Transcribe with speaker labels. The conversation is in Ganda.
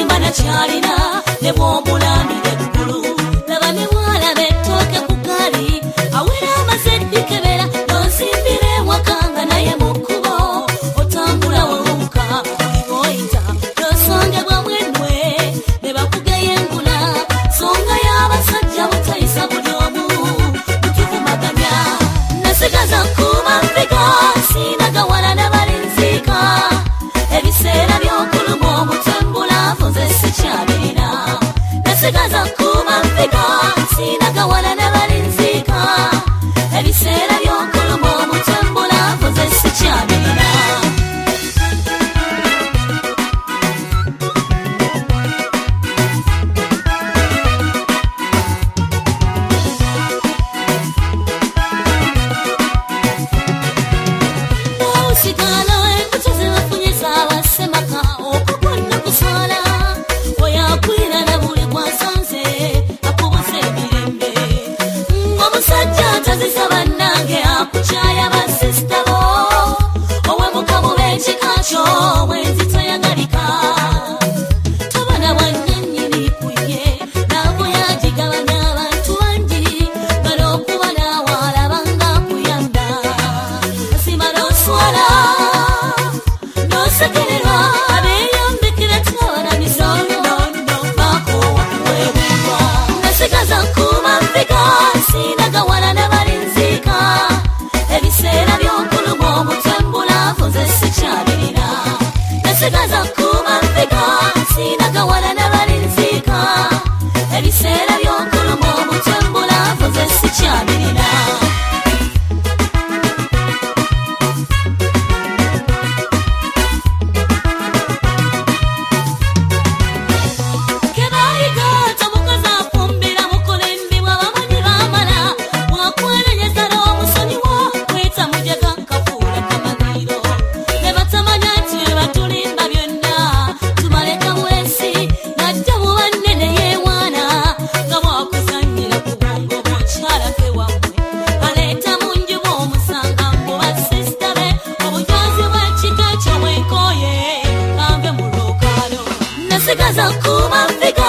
Speaker 1: simba na kyalina ne bw'omulambira eggulu laba ne bwala betooke ku gali awera amazeddi kebera nonsimbira ewakanga naye mu kkubo otambula wewuka buli bw'oyita nosongebwa mwenwe ne bakugeya engula songa y'abasajja butayisa buli omu tukivumaganya nasigaza nkuuma mpiga sinagawala n'abalinziika ebiseera by'okuluma omutambula nze sikyabirina nasigaza nkuuma mpiga sinagawala n'abalinziika ebiseera by'okuluma omutambula nze sikyabirina osigala embuto zebafunyisa abasemaka okugonna kuswala oyakwira na buli gwasanze akubuza emirembe omusajja tazisaba nange akukyaya basisita bo owemukamu b'ekika kyo bwenzi toyagalika tobana bwannannyini kuye nabo yagigabanya abantu bangi bala okuba naawalabanga kuyamba asima n'oswala n'osekererwa abeeyambikira tawala misono bakoowa kuweebulwa nasigaza nkuuma mpiga sinagawala n'abalinziika ebiseera by'okuluma omutambula nze sikyabirina nasigaza nkuuma mpiga sinagawala n'abalinziika ebiseera by'okuluma omutambula nze sikyabirina kebayiga tamukazi afumbira mukola embibu abamanyi baamala bwakwerenyeza n'omusonyiwo kweta mujega nkafuula kamaniro ne batamanya nti bye batulimba byonna tumaleka bwensi najja mu bannene yeewaana nga bwakuzannyira ku bwongo bw'okyala ke wammwe aleeta mu nju bw'omusanga mu basisita be obujoozi bw'ekika ekyo bwenkooye kanve mu lwokaano nasigaza nkuuma mpiga